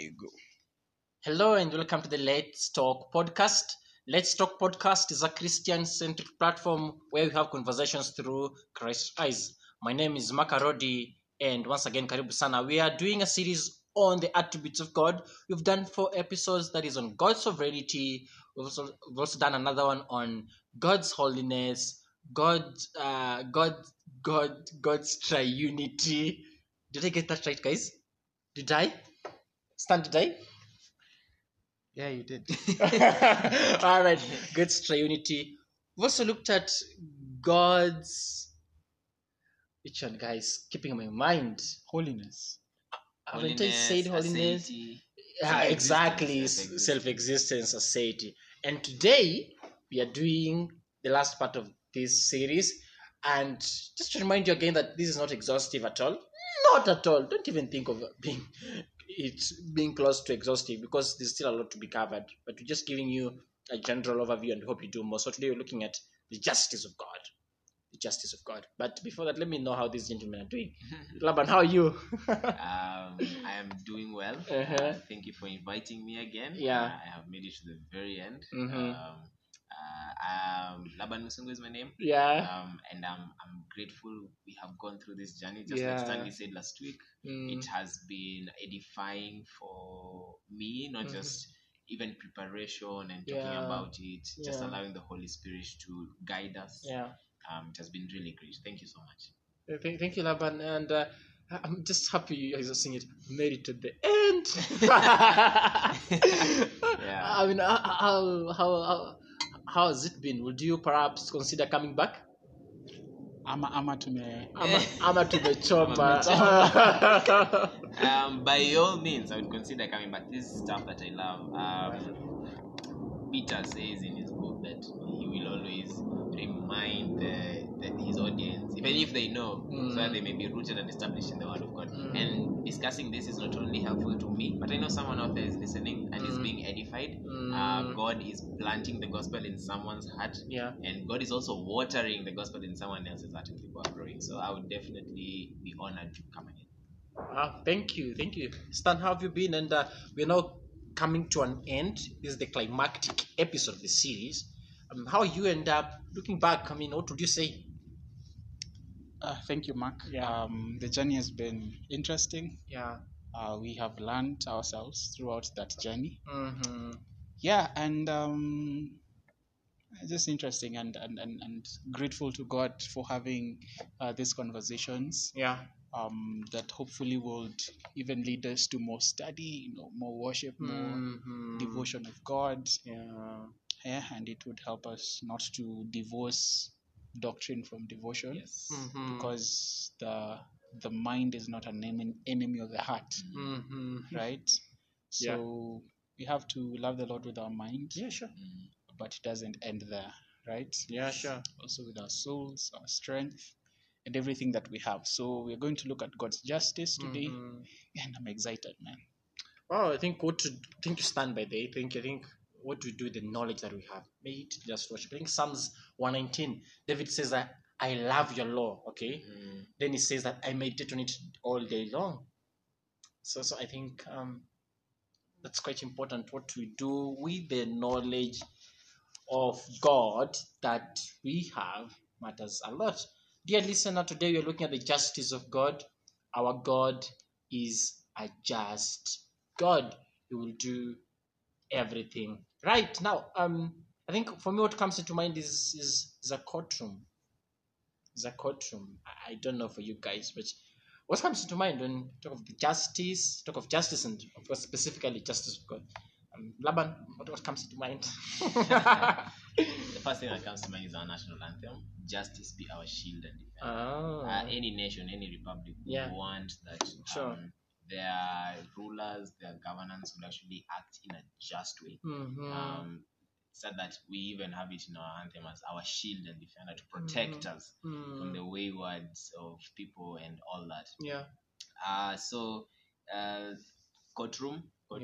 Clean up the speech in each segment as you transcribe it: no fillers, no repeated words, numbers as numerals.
you go. Hello and welcome to the Let's Talk podcast. Let's Talk podcast is a Christian-centric platform where we have conversations through Christ's eyes. My name is Makarodi, and once again, Karibu Sana. We are doing a series on the attributes of God. We've done 4 episodes that is on God's sovereignty. We've also done another one on God's holiness, God's triunity. Did I get that right, guys? Did I? Stan, did I? Yeah, you did. All right, God's triunity. We've also looked at God's. Which one, guys? Keeping in my mind. Holiness. Haven't I said holiness? Yeah, exactly. Self-existence, aseity. And today we are doing the last part of this series. And just to remind you again that this is not exhaustive at all. Not at all. Don't even think of being close to exhaustive because there's still a lot to be covered. But we're just giving you a general overview and hope you do more. So today we're looking at the justice of God. The justice of God. But before that, let me know how these gentlemen are doing. Laban, how are you? I am doing well. Thank you for inviting me again. Yeah. I have made it to the very end. Laban Musungu is my name. Yeah. And I'm grateful we have gone through this journey. Just Yeah. like Stanley said last week, Mm. it has been edifying for me, not just even preparation and talking Yeah. about it, just Yeah. allowing the Holy Spirit to guide us. Yeah. It has been really great. Thank you so much. Thank you, Laban. And I'm just happy you guys are seeing it. Made it to the end. Yeah. I mean, how has it been? Would you perhaps consider coming back? Ama tume. I'm to the chopper. By all means, I would consider coming back. This is stuff that I love. Peter says in his book that he will always remind his audience, even if they know, so that they may be rooted and established in the Word of God. And discussing this is not only helpful to me, but I know someone out there is listening and is being edified. God is planting the gospel in someone's heart, Yeah. and God is also watering the gospel in someone else's heart, and people are growing. So I would definitely be honored to come again. Thank you. Stan, how have you been? And we're now coming to an end. This is the climactic episode of the series. How you end up looking back? I mean, what would you say? Thank you, Mark. Yeah. The journey has been interesting. Yeah. We have learned ourselves throughout that journey. Mm-hmm. Yeah, and just interesting and grateful to God for having these conversations. Yeah. That hopefully would even lead us to more study, more worship, more devotion of God. Yeah. And it would help us not to divorce doctrine from devotion. Yes. Because the mind is not an enemy of the heart, right? So we have to love the Lord with our mind, Yeah, sure. but it doesn't end there, right? Yeah, sure. Also with our souls, our strength, and everything that we have. So we're going to look at God's justice today, and I'm excited, man. Well, I think you stand by the. I think what we do with the knowledge that we have, may it just worship. I think Psalms 119, David says that I love your law. Okay, then he says that I meditate on it all day long. So I think that's quite important. What we do with the knowledge of God that we have matters a lot. Dear listener, today we are looking at the justice of God. Our God is a just God. He will do everything right. Now, I think for me what comes into mind is a courtroom. It's a courtroom. I don't know for you guys, but what comes into mind when you talk of the justice, and of course specifically justice of God? Laban, what comes into mind? The first thing that comes to mind is our national anthem. Justice be our shield and defense. Any nation, any republic would want that their rulers, their governance would actually act in a just way. So that we even have it in our anthem as our shield and defender to protect us from the waywards of people and all that. Yeah. Courtroom.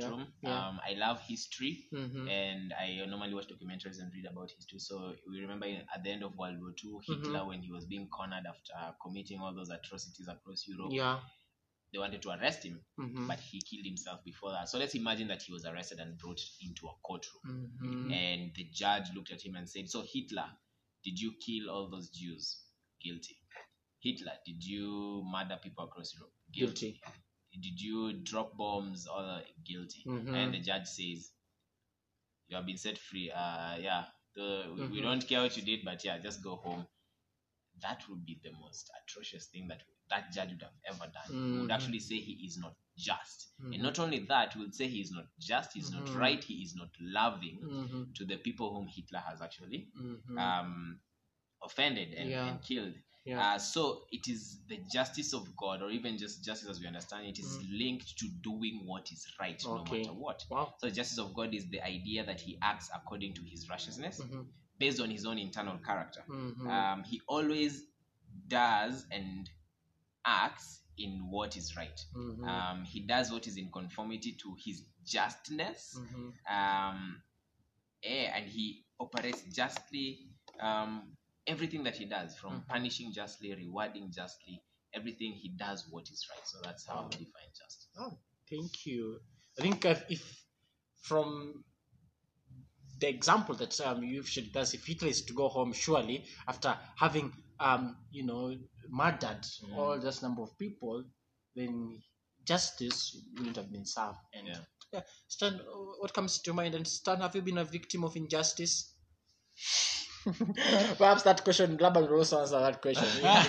I love history, and I normally watch documentaries and read about history. So we remember at the end of World War II, Hitler, when he was being cornered after committing all those atrocities across Europe, they wanted to arrest him, but he killed himself before that. So let's imagine that he was arrested and brought into a courtroom, and the judge looked at him and said, "So Hitler, did you kill all those Jews?" Guilty. Hitler, did you murder people across Europe? Guilty. Did you drop bombs? All guilty. And the judge says, "You have been set free. We don't care what you did, but yeah, just go home." That would be the most atrocious thing that judge would have ever done. He would actually say he is not just. And not only that, he would say he is not just, he is not right, he is not loving to the people whom Hitler has actually offended and killed. So it is the justice of God, or even just justice as we understand it, is linked to doing what is right, no matter what. Wow. So the justice of God is the idea that he acts according to his righteousness, based on his own internal character. He always does and acts in what is right. He does what is in conformity to his justness, and he operates justly. Everything that he does, from punishing justly, rewarding justly, everything he does what is right. So that's how we define justice. Oh, thank you. I think if from the example that you've shared, that's if Hitler is to go home, surely after having murdered all this number of people, then justice wouldn't have been served. And Stan, what comes to mind? And Stan, have you been a victim of injustice? Perhaps that question, Laban will also answer that question.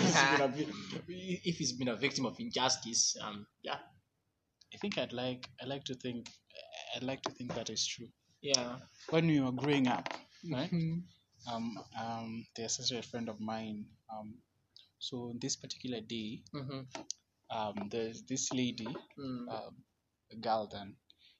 If he's been a victim of injustice, I think I'd like to think that is true. Yeah. When we were growing up, right? There's a friend of mine. So this particular day, there's this lady, a girl then.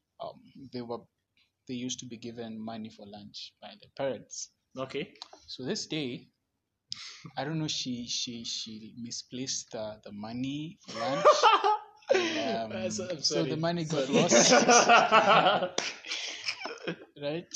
They used to be given money for lunch by their parents. Okay. So this day, I don't know, she misplaced the money for lunch. So the money got lost. Right?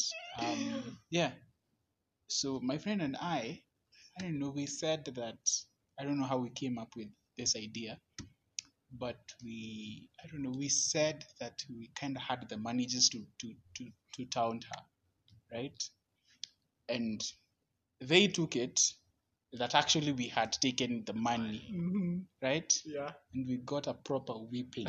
So my friend and I don't know, we said that, I don't know how we came up with this idea, but we said that we kind of had the money just to taunt her, right? And they took it that actually we had taken the money, right? Yeah. And we got a proper whipping.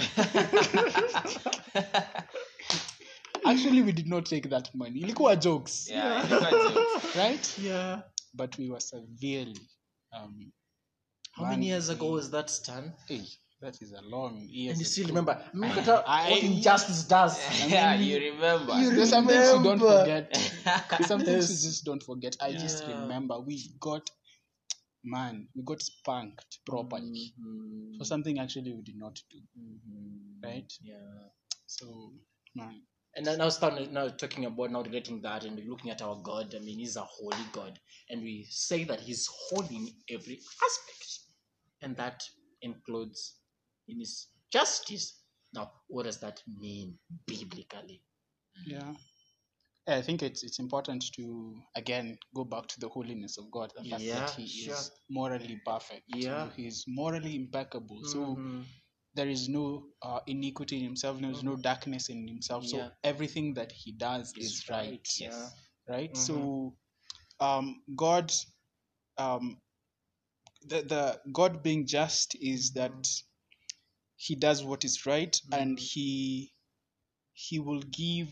Actually, we did not take that money. Ilikuwa jokes. Yeah, ilikuwa jokes. Right? Yeah. But we were severely. How many years ago was that, Stan? Hey, that is a long years. And you still remember what injustice does. Yeah, you remember. There's some things you don't forget. Some things you just don't forget. I just remember we got spanked properly for something actually we did not do. Right? Yeah. So, man. And then now talking about now relating that and looking at our God. I mean, he's a holy God, and we say that he's holy in every aspect, and that includes in his justice. Now, what does that mean biblically? Yeah, I think it's important to again go back to the holiness of God, the fact that he is morally perfect. Yeah, he is morally impeccable. So there is no iniquity in himself. There is no darkness in himself. So everything that he does is right. Yes. Right. So God, the God being just is that he does what is right, and he will give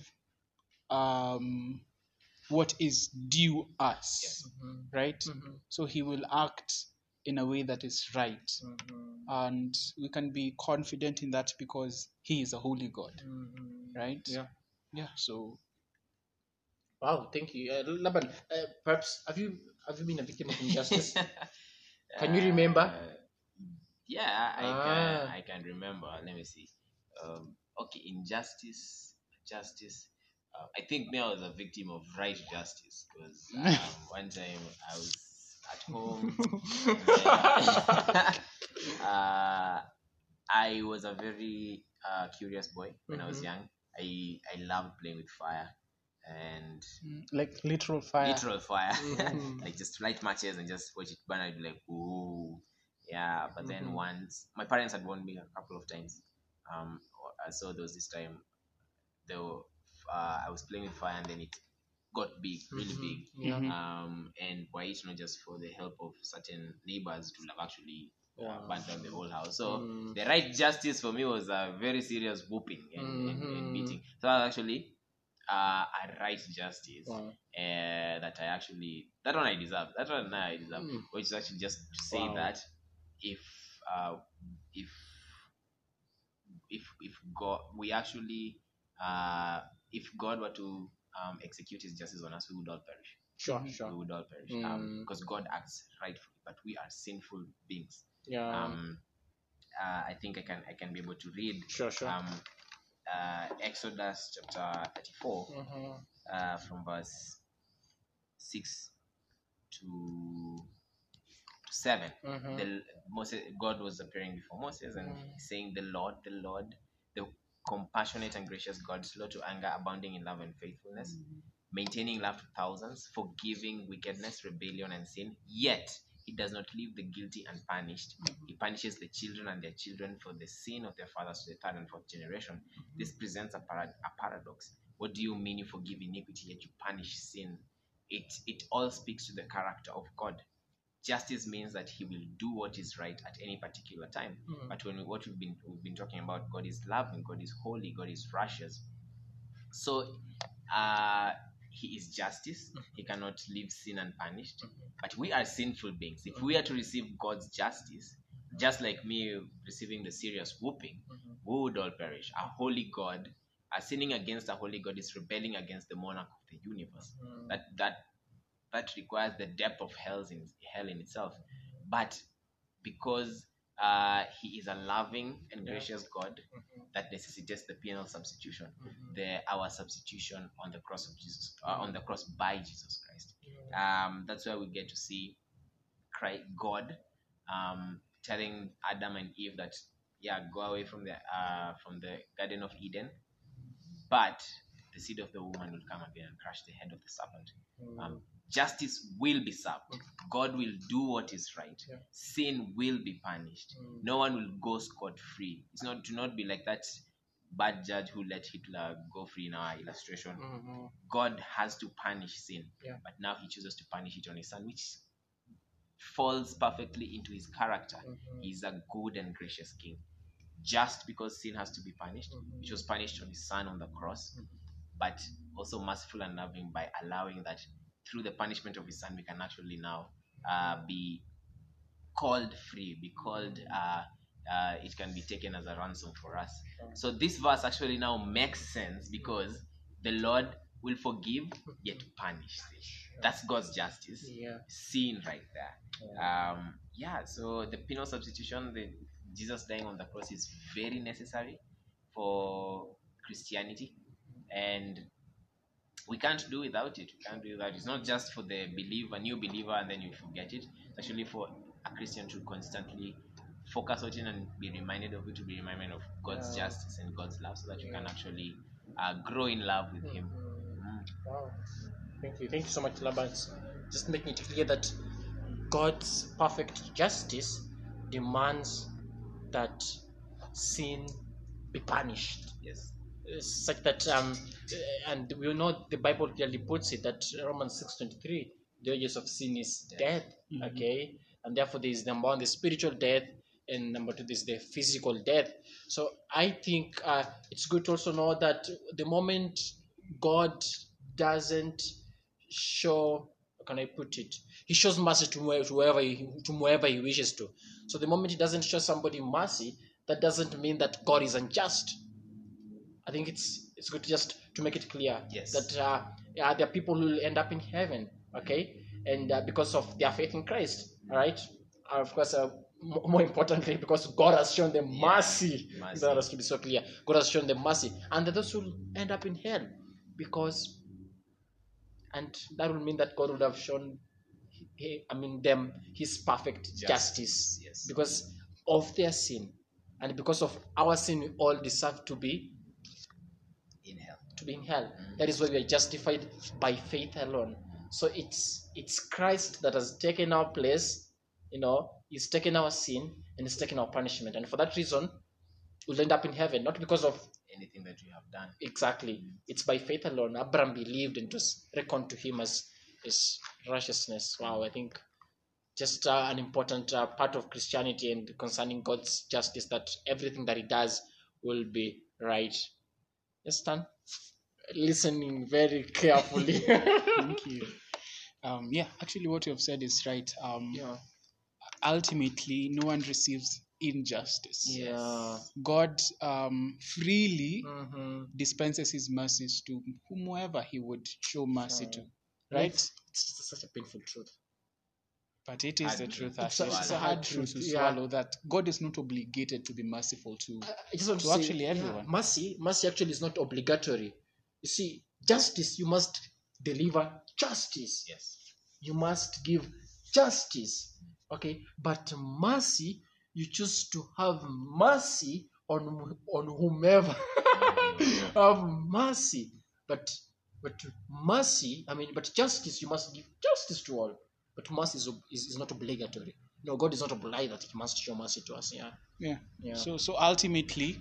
what is due us, right? So he will act in a way that is right, and we can be confident in that because he is a holy God, right? Yeah. So, wow, thank you, Laban. Perhaps have you been a victim of injustice? Can you remember? Yeah, I can remember. Let me see. Okay, injustice, justice. I think me, I was a victim of right justice because one time I was at home. I was a very curious boy when I was young. I loved playing with fire and like literal fire. Like just light matches and just watch it burn. I'd be like, ooh. Yeah, but then once my parents had warned me a couple of times. So there was this time though I was playing with fire and then it got big, really big. And for it, not just for the help of certain neighbors to have actually burnt down the whole house. So the right justice for me was a very serious whooping and beating. So that was actually a right justice that I deserve. That one I deserve, which is actually just to say that if if God we actually if God were to execute his justice on us, we would all perish. Sure. We would all perish because God acts rightfully, but we are sinful beings. I think I can be able to read Exodus chapter 34 from verse 6 to 7. God was appearing before Moses and saying, the Lord, the compassionate and gracious God, slow to anger, abounding in love and faithfulness, maintaining love to thousands, forgiving wickedness, rebellion, and sin. Yet he does not leave the guilty unpunished. He punishes the children and their children for the sin of their fathers to the third and fourth generation. This presents a paradox. What do you mean you forgive iniquity yet you punish sin? It all speaks to the character of God. Justice means that he will do what is right at any particular time. But what we've been talking about, God is loving, God is holy, God is righteous. So he is justice. He cannot leave sin unpunished. But we are sinful beings. If we are to receive God's justice, just like me receiving the serious whooping, we would all perish. A holy God, sinning against a holy God is rebelling against the monarch of the universe. That requires the depth of hell in itself. But because he is a loving and gracious God, that necessitates the penal substitution, our substitution on the cross of Jesus, on the cross by Jesus Christ. That's where we get to see God telling Adam and Eve that go away from the Garden of Eden, but the seed of the woman will come again and crush the head of the serpent. Justice will be served. God will do what is right. Sin will be punished. No one will go scot-free. Do not be like that bad judge who let Hitler go free in our illustration. God has to punish sin, but now he chooses to punish it on his son, which falls perfectly into his character. He's a good and gracious king. Just because sin has to be punished, which was punished on his son on the cross, but also merciful and loving by allowing that through the punishment of his son we can actually now be called free, be called it can be taken as a ransom for us. So this verse actually now makes sense because the Lord will forgive yet punish. That's God's justice. Seen right there. So the penal substitution, Jesus dying on the cross, is very necessary for Christianity, and we can't do without it. It's not just for the new believer, and then you forget it. It's actually for a Christian to constantly focus on it and be reminded of it, to be reminded of God's justice and God's love, so that you can actually grow in love with him. Wow. Thank you so much, Labans. Just making it clear that God's perfect justice demands that sin be punished. Yes. Such that and we know the Bible clearly puts it that Romans 6:23, the wages of sin is death. Okay, and therefore there is number one, the spiritual death, and number two, there is the physical death. So I think it's good to also know that the moment God doesn't show, how can I put it, he shows mercy to whoever he wishes to. So the moment he doesn't show somebody mercy, that doesn't mean that God is unjust. I think it's good to make it clear that there are people who will end up in heaven, okay, and because of their faith in Christ, all right. Of course, more importantly, because God has shown them mercy. That has to be so clear. God has shown them mercy, and those who end up in hell, and that would mean that God would have shown them his perfect justice. Yes. Because of their sin, and because of our sin, we all deserve to be in hell. That is why we are justified by faith alone. So it's Christ that has taken our place. If He's taken our sin and he's taken our punishment. And for that reason, we'll end up in heaven, not because of anything that we have done. Exactly. It's by faith alone. Abraham believed and it was reckoned to him as righteousness. Wow, I think just an important part of Christianity and concerning God's justice, that everything that he does will be right. Yes, Stan? Listening very carefully. Thank you. Yeah, actually what you have said is right. Ultimately, no one receives injustice. Yeah. God freely dispenses his mercies to whomever he would show mercy to. Right? It's such a painful truth. But it is the truth. It's a hard truth to swallow, that God is not obligated to be merciful to actually everyone. Mercy actually is not obligatory. You see, justice, you must deliver justice. Yes. You must give justice. Okay? But mercy, you choose to have mercy on whomever. Have mercy. But mercy, but justice, you must give justice to all. But mercy is not obligatory. No, God is not obliged that he must show mercy to us. Yeah. So ultimately,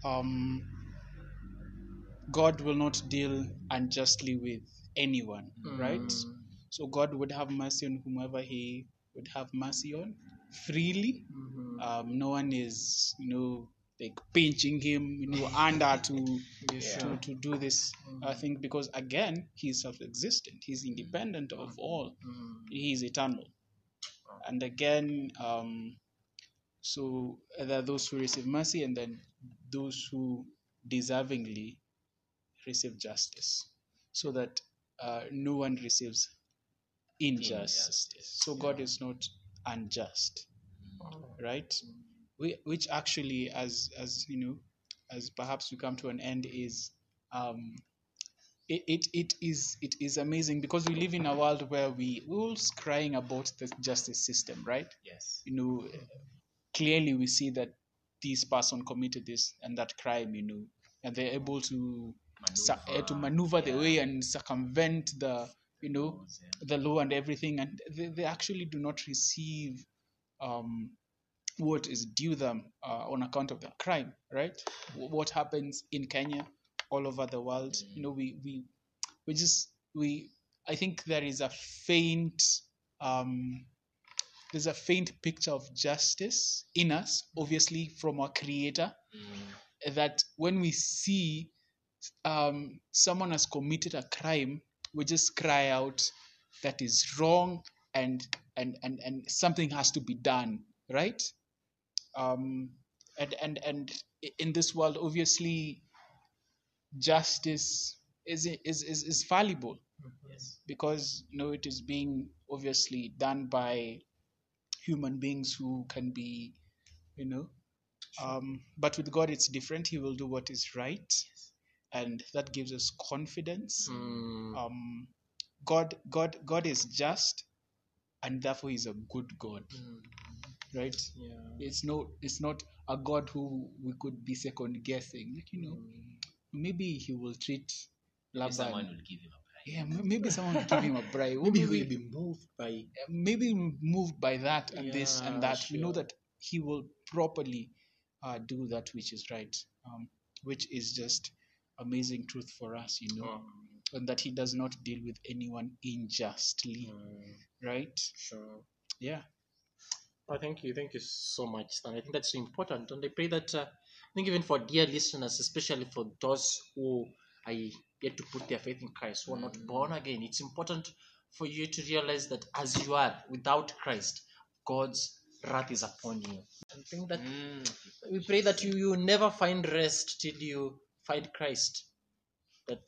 God will not deal unjustly with anyone, right? So God would have mercy on whomever he would have mercy on freely. No one is, like pinching him, under to do this. I think because again, he's self-existent, he's independent of all, he's eternal. And again, so there are those who receive mercy, and then those who deservingly receive justice, so that no one receives injustice. So God is not unjust, right? Which actually, as perhaps we come to an end, is it is amazing, because we live in a world where we always crying about the justice system, right? Yes. Clearly we see that this person committed this and that crime, and they're able to maneuver the way and circumvent the the law and everything, and they actually do not receive what is due them on account of their crime, right? What happens in Kenya, all over the world, I think there is a faint picture of justice in us, obviously from our Creator, that when we see someone has committed a crime, we just cry out that is wrong, and something has to be done, right? And in this world, obviously, justice is fallible, because it is being obviously done by human beings who can be, but with God it's different. He will do what is right, and that gives us confidence. God is just, and therefore he's a good God. Right? It's not a God who we could be second guessing. Maybe he will treat Laban. Someone will give him a bribe. Yeah, maybe someone will give him a bribe. Maybe he will be moved by that and this and that. Sure. We know that he will properly do that which is right, which is just amazing truth for us, and that he does not deal with anyone unjustly, right? Sure. Yeah. Thank you so much, Stan. I think that's so important, and I pray that I think even for dear listeners, especially for those who are yet to put their faith in Christ, who are not born again, it's important for you to realize that as you are without Christ, God's wrath is upon you. I think that we pray that you never find rest till you find Christ. That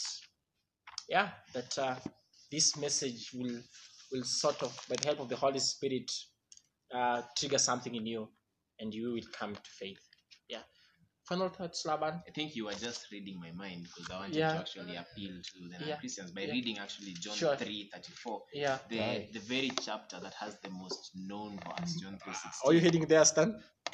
this message will sort of, by the help of the Holy Spirit, trigger something in you, and you will come to faith. Final thoughts, Laban? I think you were just reading my mind, because I wanted to actually appeal to the non-Christians by reading actually John 3:34. The very chapter that has the most known verse, John 3:16. Are you heading there, Stan?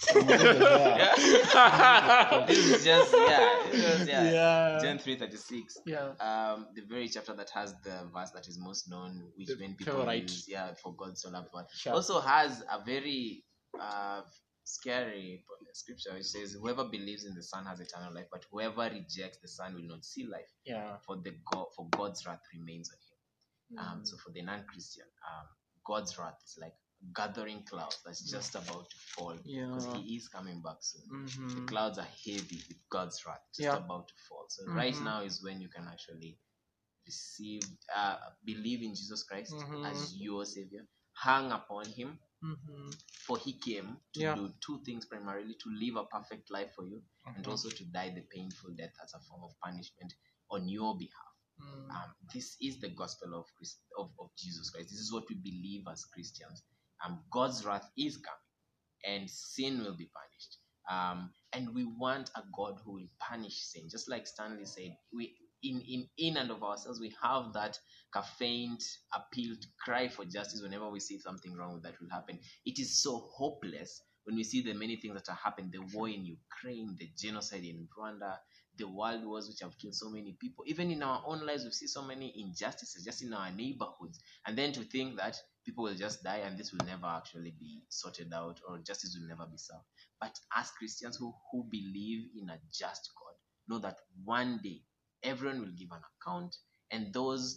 This is just Yeah. John 3:36. Yeah. The very chapter that has the verse that is most known, which The many people favorite. use. Yeah, for God so loved the world. Sure. Also has a very scary scripture which says, "Whoever believes in the Son has eternal life, but whoever rejects the Son will not see life. Yeah. For God's wrath remains on him." So for the non-Christian, God's wrath is like gathering clouds that's just about to fall, because he is coming back soon. The clouds are heavy with God's wrath, just about to fall. So right now is when you can actually receive, believe in Jesus Christ as your Savior, hang upon him, for he came to do two things primarily: to live a perfect life for you, and also to die the painful death as a form of punishment on your behalf. This is the gospel of Jesus Christ. This is what we believe as Christians. God's wrath is coming, and sin will be punished. And we want a God who will punish sin. Just like Stanley said, we in and of ourselves, we have that faint appeal to cry for justice whenever we see something wrong that will happen. It is so hopeless when we see the many things that are happening: the war in Ukraine, the genocide in Rwanda, the world wars which have killed so many people. Even in our own lives, we see so many injustices just in our neighborhoods. And then to think that people will just die and this will never actually be sorted out, or justice will never be served. But as Christians who believe in a just God, know that one day everyone will give an account, and those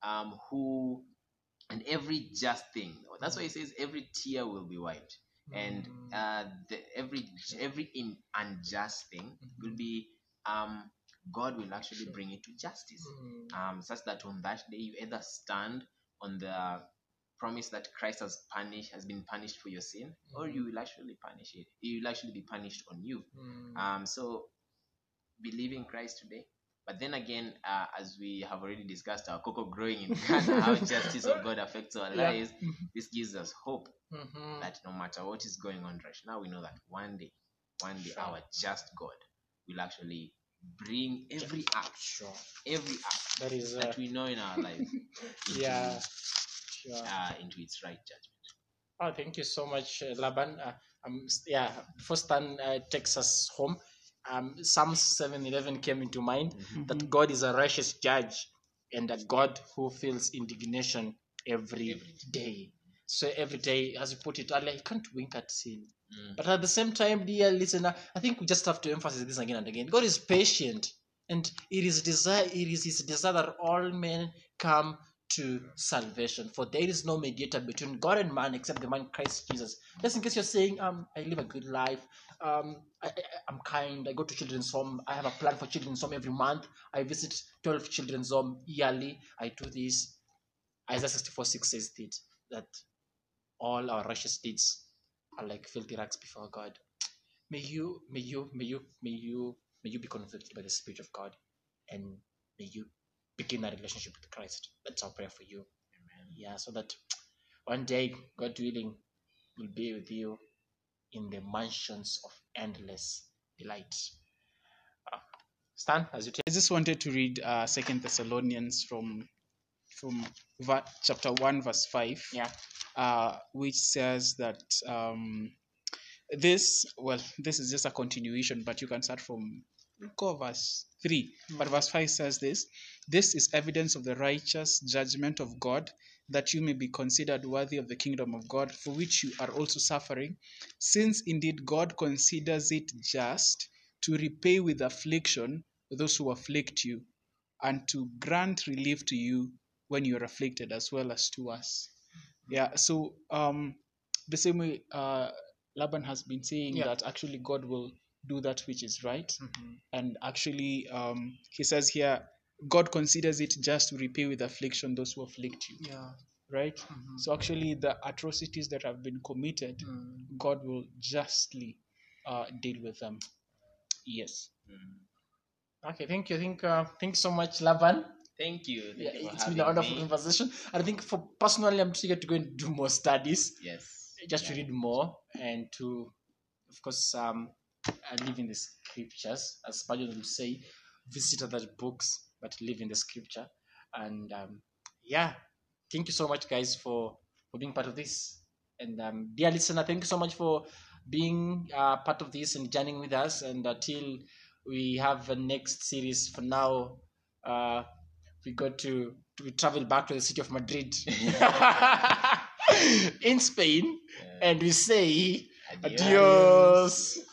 and every just thing. That's why he says every tear will be wiped, and every unjust thing will be God will actually bring it to justice, such that on that day you either stand on the promise that Christ has been punished for your sin, or you will actually punish it. You will actually be punished on you. So believe in Christ today. But then again, as we have already discussed, our cocoa growing in Ghana, how justice of God affects our lives, this gives us hope that no matter what is going on right now, we know that one day, our just God will actually bring every act that we know in our lives into its right judgment. Oh, thank you so much, Laban. Before Stan takes us home, Psalms 7:11 came into mind, that God is a righteous judge and a God who feels indignation every day. So every day, as you put it earlier, he can't wink at sin. But at the same time, dear listener, I think we just have to emphasize this again and again. God is patient, and it is his desire that all men come to salvation. For there is no mediator between God and man except the man Christ Jesus. Just in case you're saying, I live a good life, I'm kind, I go to children's home, I have a plan for children's home every month, I visit 12 children's home yearly, I do this. Isaiah 64:6 says that all our righteous deeds are like filthy rags before God. May you be convicted by the Spirit of God, and may you begin a relationship with Christ. That's our prayer for you. Amen. Yeah, so that one day, God willing, will be with you in the mansions of endless delight. Stan, as you take. I just wanted to read 2 Thessalonians from chapter 1 verse 5, which says that this is just a continuation, but you can start from verse 3. But verse 5 says this is evidence of the righteous judgment of God, that you may be considered worthy of the kingdom of God, for which you are also suffering, since indeed God considers it just to repay with affliction those who afflict you, and to grant relief to you when you are afflicted, as well as to us. So the same way Laban has been saying that actually God will do that which is right, and actually he says here, God considers it just to repay with affliction those who afflict you. Right? So actually the atrocities that have been committed, God will justly deal with them. Yes. Okay, thank you. Thanks so much, Laban. Thank you. It's been a wonderful conversation. I think personally, I'm eager to go and do more studies. Yes. Just to read more, and to, of course, live in the scriptures, as Spurgeon will say, visit other books, but live in the scripture. And thank you so much, guys, for being part of this. And dear listener, thank you so much for being part of this and joining with us. And until we have a next series, for now, we got to travel back to the city of Madrid in Spain, and we say adios.